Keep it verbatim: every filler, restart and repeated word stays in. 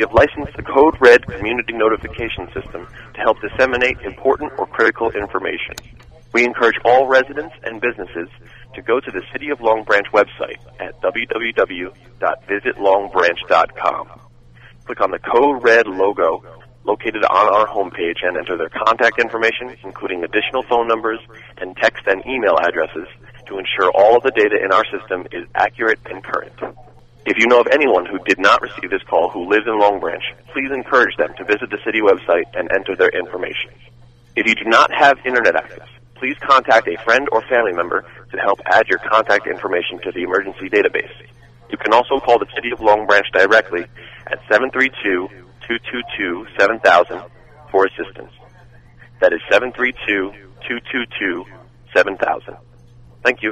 we have licensed the Code Red community notification system to help disseminate important or critical information. We encourage all residents and businesses to go to the City of Long Branch website at w w w dot visit long branch dot com. Click on the Code Red logo located on our homepage and enter their contact information, including additional phone numbers and text and email addresses, to ensure all of the data in our system is accurate and current. If you know of anyone who did not receive this call who lives in Long Branch, please encourage them to visit the city website and enter their information. If you do not have internet access, please contact a friend or family member to help add your contact information to the emergency database. You can also call the City of Long Branch directly at seven three two, two two two, seven thousand for assistance. That is seven three two, two two two, seven thousand. Thank you.